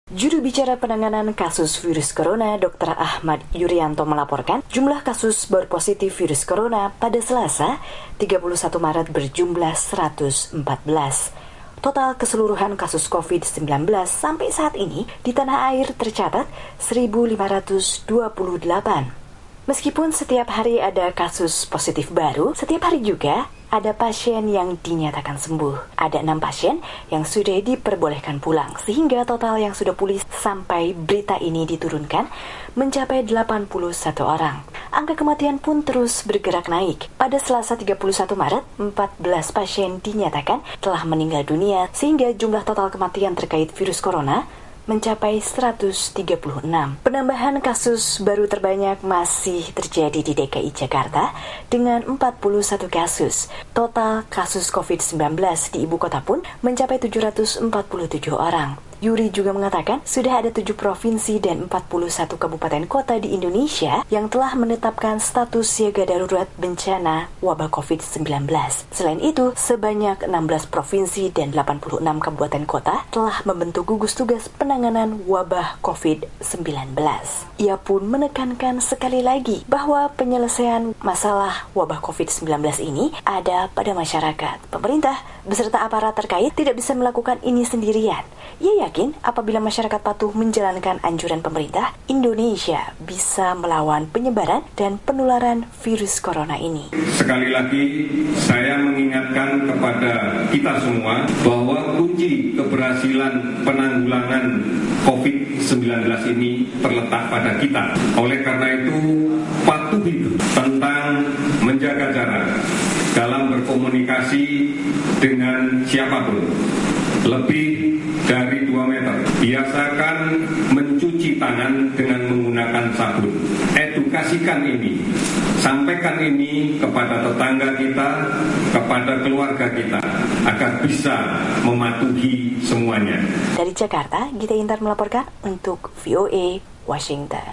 Juru bicara penanganan kasus virus corona, Dr. Ahmad Yuryanto melaporkan jumlah kasus baru positif virus corona pada Selasa 31 Maret berjumlah 114. Total keseluruhan kasus COVID-19 sampai saat ini di tanah air tercatat 1.528. Meskipun setiap hari ada kasus positif baru, setiap hari juga ada pasien yang dinyatakan sembuh. Ada 6 pasien yang sudah diperbolehkan pulang, sehingga total yang sudah pulih sampai berita ini diturunkan mencapai 81 orang. Angka kematian pun terus bergerak naik. Pada Selasa 31 Maret, 14 pasien dinyatakan telah meninggal dunia, sehingga jumlah total kematian terkait virus corona mencapai 136. Penambahan kasus baru terbanyak masih terjadi di DKI Jakarta dengan 41 kasus. Total kasus COVID-19 di ibu kota pun mencapai 747 orang. Yuri juga mengatakan sudah ada 7 provinsi dan 41 kabupaten kota di Indonesia yang telah menetapkan status siaga darurat bencana wabah COVID-19. Selain itu, sebanyak 16 provinsi dan 86 kabupaten kota telah membentuk gugus tugas penanganan wabah COVID-19. Ia pun menekankan sekali lagi bahwa penyelesaian masalah wabah COVID-19 ini ada pada masyarakat. Pemerintah beserta aparat terkait tidak bisa melakukan ini sendirian. Ia yakin apabila masyarakat patuh menjalankan anjuran pemerintah, Indonesia bisa melawan penyebaran dan penularan virus corona ini. Sekali lagi, saya mengingatkan kepada kita semua bahwa kunci keberhasilan penanggulangan COVID-19 ini terletak pada kita. Oleh karena itu, patuhi tentang menjaga jarak dalam berkomunikasi dengan siapapun. Lebih dari 2 meter. Biasakan mencuci tangan dengan menggunakan sabun. Edukasikan ini. Sampaikan ini kepada tetangga kita, kepada keluarga kita, agar bisa mematuhi semuanya. Dari Jakarta, Gita Intar melaporkan untuk VOA Washington.